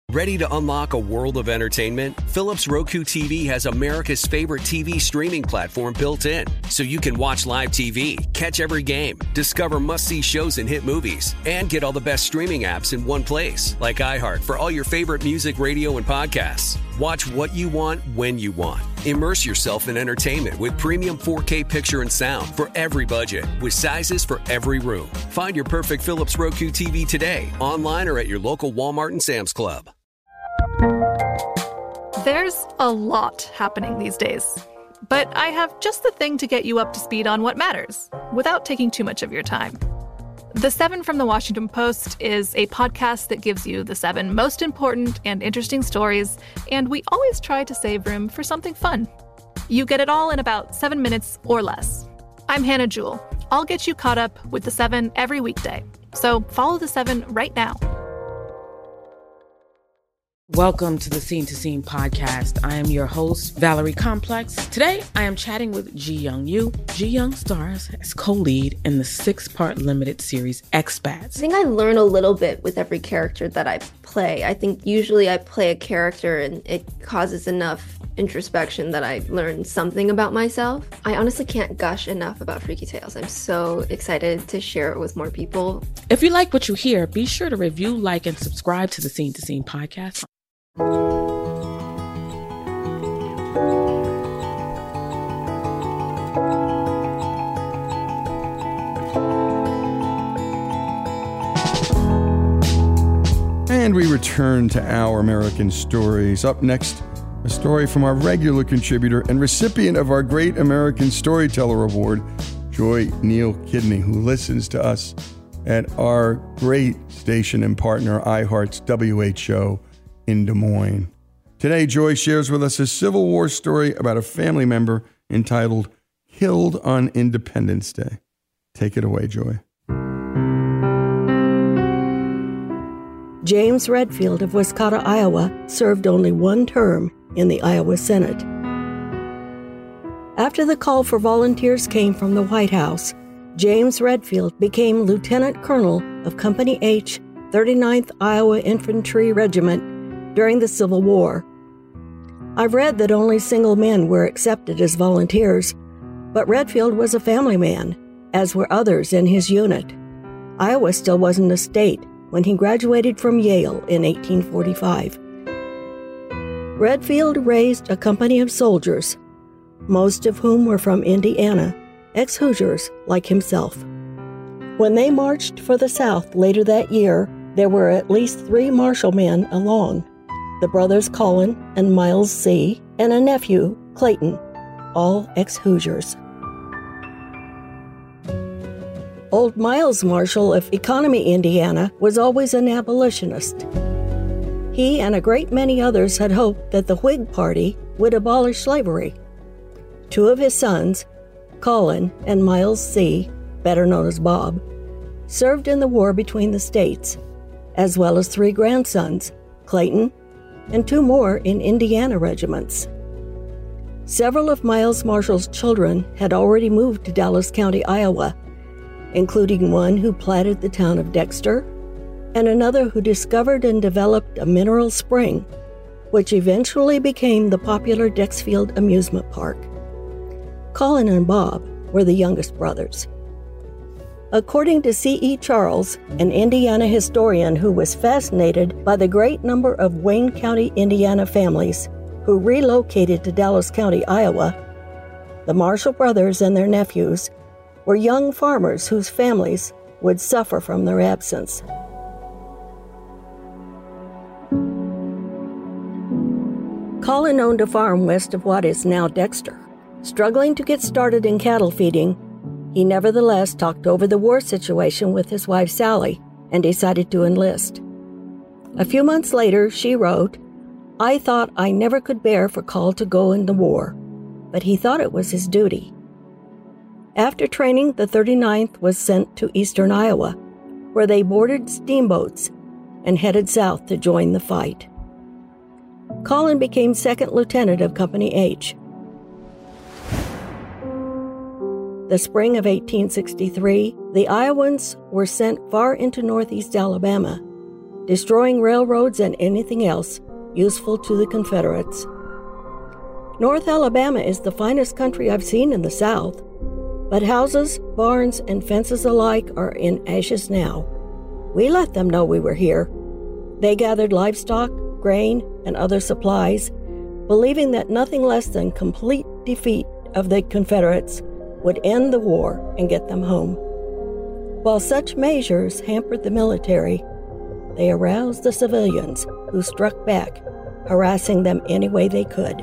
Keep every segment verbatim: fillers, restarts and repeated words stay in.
Ready to unlock a world of entertainment? Philips Roku T V has America's favorite T V streaming platform built in, so you can watch live T V, catch every game, discover must-see shows and hit movies, and get all the best streaming apps in one place, like iHeart for all your favorite music, radio, and podcasts. Watch what you want, when you want. Immerse yourself in entertainment with premium four K picture and sound for every budget, with sizes for every room. Find your perfect Philips Roku T V today, online or at your local Walmart and Sam's Club. There's a lot happening these days, but I have just the thing to get you up to speed on what matters, without taking too much of your time. The Seven from the Washington Post is a podcast that gives you the seven most important and interesting stories, and we always try to save room for something fun. You get it all in about seven minutes or less. I'm Hannah Jewell. I'll get you caught up with the Seven every weekday, so follow the Seven right now. Welcome to the Scene to Scene podcast. I am your host, Valerie Complex. Today, I am chatting with Ji Young Yoo. Ji Young stars as co-lead in the six-part limited series Expats. I think I learn a little bit with every character that I play. I think usually I play a character and it causes enough introspection that I learn something about myself. I honestly can't gush enough about Freaky Tales. I'm so excited to share it with more people. If you like what you hear, be sure to review, like, and subscribe to the Scene to Scene podcast. And we return to Our American Stories. Up next, a story from our regular contributor and recipient of our Great American Storyteller Award, Joy Neal Kidney, who listens to us at our great station and partner, iHeart's W H O in Des Moines. Today, Joy shares with us a Civil War story about a family member entitled Killed on Independence Day. Take it away, Joy. James Redfield of Wascata, Iowa, served only one term in the Iowa Senate. After the call for volunteers came from the White House, James Redfield became Lieutenant Colonel of Company H, thirty-ninth Iowa Infantry Regiment during the Civil War. I've read that only single men were accepted as volunteers, but Redfield was a family man, as were others in his unit. Iowa still wasn't a state when he graduated from Yale in eighteen forty-five. Redfield raised a company of soldiers, most of whom were from Indiana, ex-Hoosiers like himself. When they marched for the South later that year, there were at least three Marshall men along, the brothers Colin and Miles C., and a nephew, Clayton, all ex-Hoosiers. Old Miles Marshall of Economy, Indiana, was always an abolitionist. He and a great many others had hoped that the Whig Party would abolish slavery. Two of his sons, Colin and Miles C., better known as Bob, served in the war between the states, as well as three grandsons, Clayton, and two more in Indiana regiments. Several of Miles Marshall's children had already moved to Dallas County, Iowa, including one who platted the town of Dexter, and another who discovered and developed a mineral spring, which eventually became the popular Dexfield Amusement Park. Colin and Bob were the youngest brothers. According to C E Charles, an Indiana historian who was fascinated by the great number of Wayne County, Indiana families who relocated to Dallas County, Iowa, the Marshall brothers and their nephews were young farmers whose families would suffer from their absence. Colin owned a farm west of what is now Dexter. Struggling to get started in cattle feeding, he nevertheless talked over the war situation with his wife Sally and decided to enlist. A few months later, she wrote, "I thought I never could bear for Col to go in the war, but he thought it was his duty." After training, the thirty-ninth was sent to eastern Iowa, where they boarded steamboats and headed south to join the fight. Colin became second lieutenant of Company H. The spring of eighteen sixty-three, the Iowans were sent far into northeast Alabama, destroying railroads and anything else useful to the Confederates. North Alabama is the finest country I've seen in the South, but houses, barns, and fences alike are in ashes now. We let them know we were here. They gathered livestock, grain, and other supplies, believing that nothing less than complete defeat of the Confederates would end the war and get them home. While such measures hampered the military, they aroused the civilians who struck back, harassing them any way they could.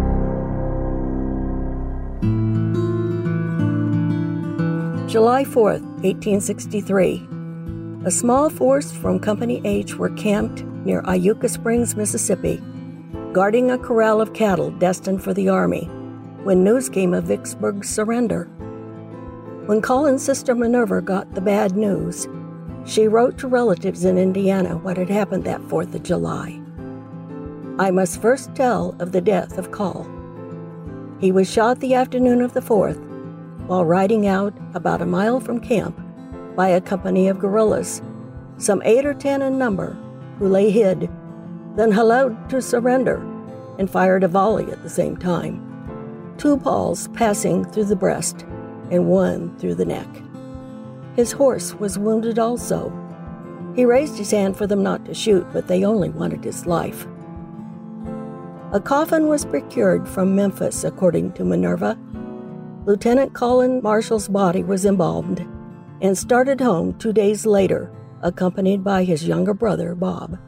July fourth, eighteen sixty-three. A small force from Company H were camped near Iuka Springs, Mississippi, guarding a corral of cattle destined for the Army, when news came of Vicksburg's surrender. When Colin's sister Minerva got the bad news, she wrote to relatives in Indiana what had happened that fourth of July. I must first tell of the death of Col. He was shot the afternoon of the fourth while riding out about a mile from camp by a company of guerrillas, some eight or ten in number, who lay hid, then hallooed to surrender and fired a volley at the same time, two balls passing through the breast and one through the neck. His horse was wounded also. He raised his hand for them not to shoot, but they only wanted his life. A coffin was procured from Memphis, according to Minerva. Lieutenant Colin Marshall's body was embalmed and started home two days later, accompanied by his younger brother, Bob.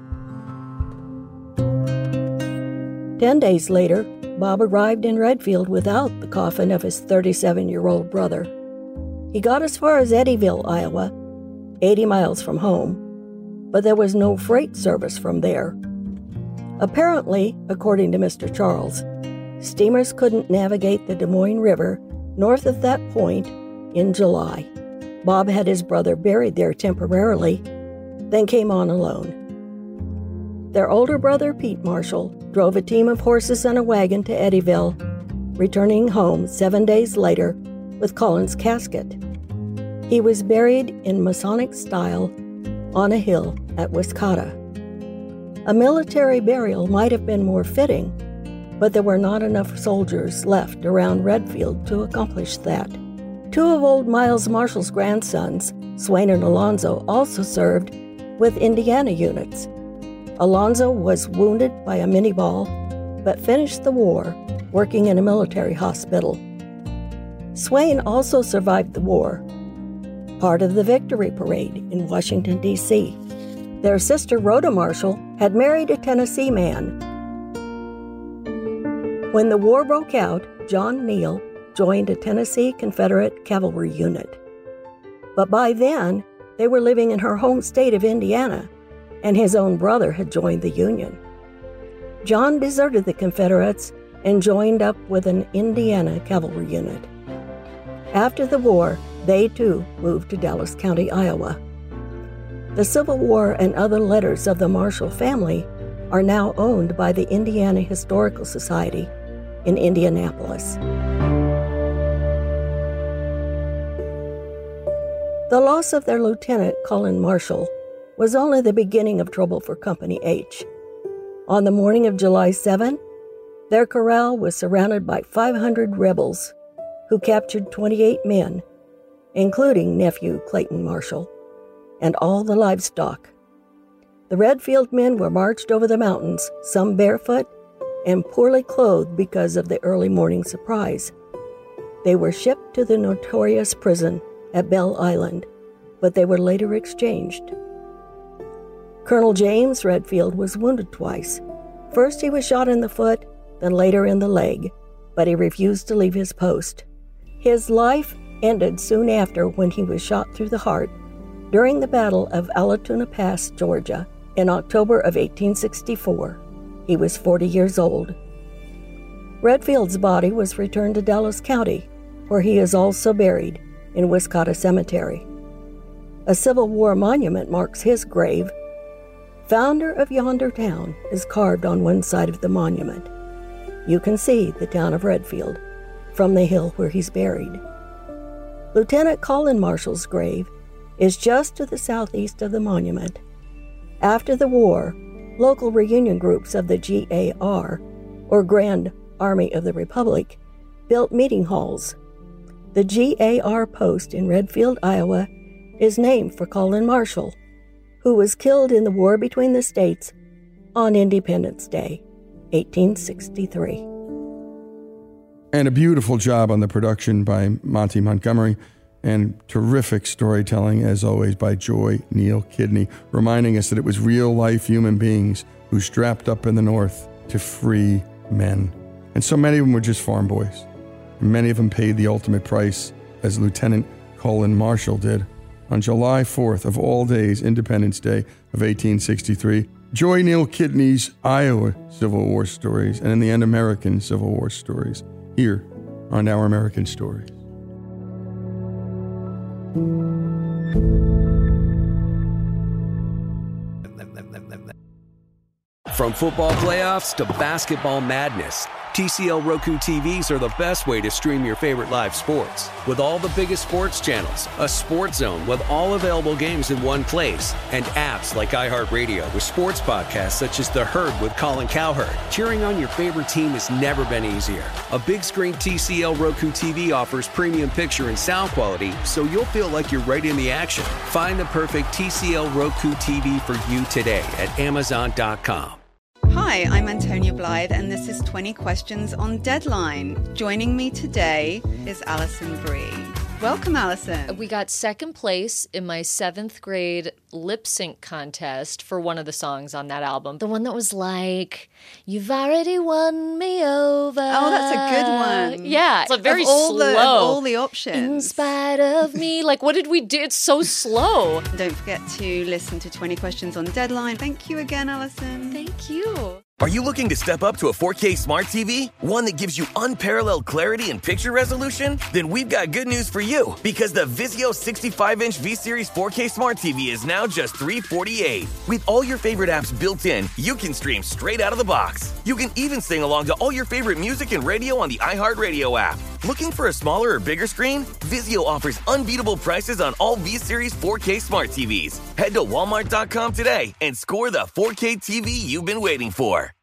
Ten days later, Bob arrived in Redfield without the coffin of his thirty-seven-year-old brother. He got as far as Eddyville, Iowa, eighty miles from home, but there was no freight service from there. Apparently, according to Mister Charles, steamers couldn't navigate the Des Moines River north of that point in July. Bob had his brother buried there temporarily, then came on alone. Their older brother, Pete Marshall, drove a team of horses and a wagon to Eddyville, returning home seven days later with Colin's casket. He was buried in Masonic style on a hill at Wiscata. A military burial might have been more fitting, but there were not enough soldiers left around Redfield to accomplish that. Two of old Miles Marshall's grandsons, Swain and Alonzo, also served with Indiana units. Alonzo was wounded by a minie ball, but finished the war working in a military hospital. Swain also survived the war, part of the Victory Parade in Washington, D C Their sister, Rhoda Marshall, had married a Tennessee man. When the war broke out, John Neal joined a Tennessee Confederate cavalry unit. But by then, they were living in her home state of Indiana, and his own brother had joined the Union. John deserted the Confederates and joined up with an Indiana cavalry unit. After the war, they too moved to Dallas County, Iowa. The Civil War and other letters of the Marshall family are now owned by the Indiana Historical Society in Indianapolis. The loss of their lieutenant, Colin Marshall, was only the beginning of trouble for Company H. On the morning of July seventh, their corral was surrounded by five hundred rebels who captured twenty-eight men, including nephew Clayton Marshall, and all the livestock. The Redfield men were marched over the mountains, some barefoot and poorly clothed because of the early morning surprise. They were shipped to the notorious prison at Belle Island, but they were later exchanged. Colonel James Redfield was wounded twice. First he was shot in the foot, then later in the leg, but he refused to leave his post. His life ended soon after when he was shot through the heart during the Battle of Allatoona Pass, Georgia, in October of eighteen sixty-four. He was forty years old. Redfield's body was returned to Dallas County, where he is also buried in Wiscata Cemetery. A Civil War monument marks his grave. Founder of yonder town is carved on one side of the monument. You can see the town of Redfield from the hill where he's buried. Lieutenant Colin Marshall's grave is just to the southeast of the monument. After the war, local reunion groups of the G A R, or Grand Army of the Republic, built meeting halls. The G A R post in Redfield, Iowa, is named for Colin Marshall, who was killed in the war between the states on Independence Day, eighteen sixty-three. And a beautiful job on the production by Monty Montgomery, and terrific storytelling, as always, by Joy Neal Kidney, reminding us that it was real-life human beings who strapped up in the North to free men. And so many of them were just farm boys. And many of them paid the ultimate price, as Lieutenant Colin Marshall did. On July fourth of all days, Independence Day of eighteen sixty-three, Joy Neal Kidney's Iowa Civil War stories, and in the end, American Civil War stories, here on Our American Stories. From football playoffs to basketball madness, T C L Roku T Vs are the best way to stream your favorite live sports. With all the biggest sports channels, a sports zone with all available games in one place, and apps like iHeartRadio with sports podcasts such as The Herd with Colin Cowherd. Cheering on your favorite team has never been easier. A big screen T C L Roku T V offers premium picture and sound quality, so you'll feel like you're right in the action. Find the perfect T C L Roku T V for you today at amazon dot com. Hi, I'm Antonia Blythe, and this is twenty Questions on Deadline. Joining me today is Alison Brie. Welcome, Alison. We got second place in my seventh grade lip sync contest for one of the songs on that album. The one that was like, "You've already won me over." Oh, that's a good one. Yeah. It's a very of all slow. The, of all the options. In spite of me. Like, what did we do? It's so slow. Don't forget to listen to twenty Questions on Deadline. Thank you again, Alison. Thank you. Are you looking to step up to a four K smart T V? One that gives you unparalleled clarity and picture resolution? Then we've got good news for you, because the Vizio sixty-five inch V-Series four K smart T V is now just three hundred forty-eight dollars. With all your favorite apps built in, you can stream straight out of the box. You can even sing along to all your favorite music and radio on the iHeartRadio app. Looking for a smaller or bigger screen? Vizio offers unbeatable prices on all V-Series four K smart T Vs. Head to walmart dot com today and score the four K T V you've been waiting for.